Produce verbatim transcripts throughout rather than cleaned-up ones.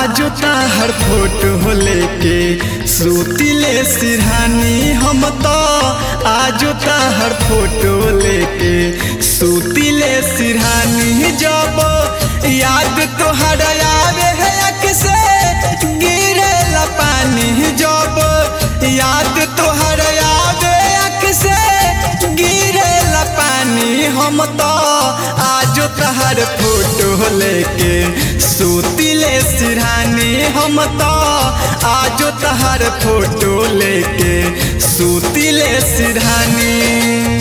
आज ताहर फोटो लेके सूतिले सिरहानी हम तो आज ताहर फोटो लेके सूतिले सिरहानी जब याद तोहर आवे है अख से गिरे ला पानी जब याद तोहर आवे अख से गिरे ला पानी हम तो आज ताहर फोटो लेके सूतिले सिरहानी हम तो आज ताहर फोटो लेके सूतिले सिरहानी।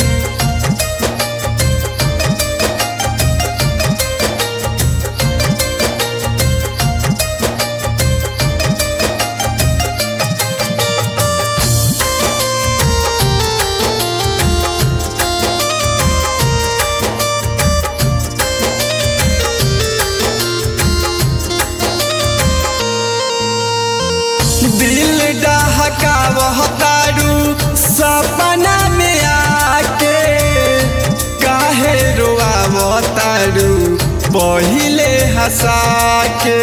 दिल डहकावतारू सपना में आके काहे रोआवतारू पहिले हंसा के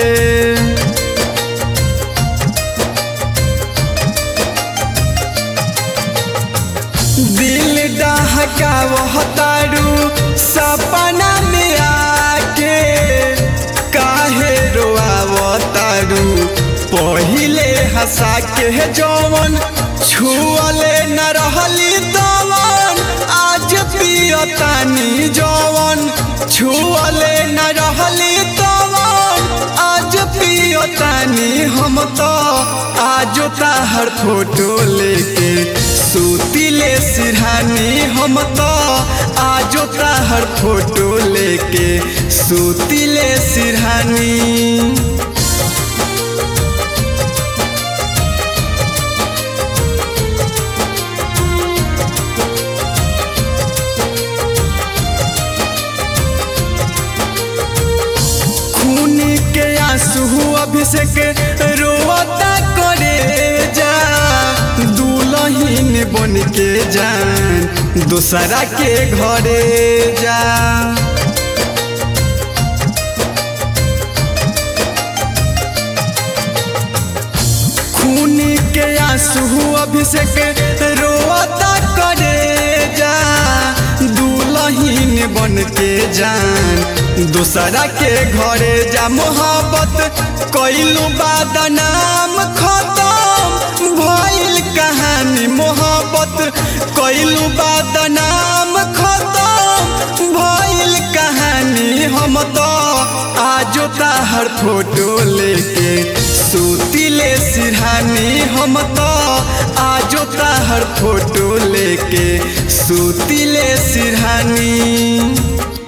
दिल डहकावतारू सपना में आके काहे रोआवतारू पहिले हंसा के जवन छुअले न रहली तवन आज पियतानी जवन छुअले न रहली तवन आज पियतानी हम तो आज ताहर फोटो लेके सूतिले सिरहानी हम तो आज ताहर फोटो लेके सूतिले सिरहानी। के आंसू अभिषेक रोता करे जा दुल्हन बन के जान दूसरा के घरे जा खून के आंसू अभिषेक रोता करे जा दुल्हन बन के जान दूसरा के घरे जा मोहब्बत कइलू बदनाम खत्म भइल कहानी मोहब्बत कइलू बदनाम खत्म भइल कहानी हम तो आज ताहर फोटो लेके सूतिले सिरहानी हम तो आज ताहर फोटो लेके सूतिले सिरहानी।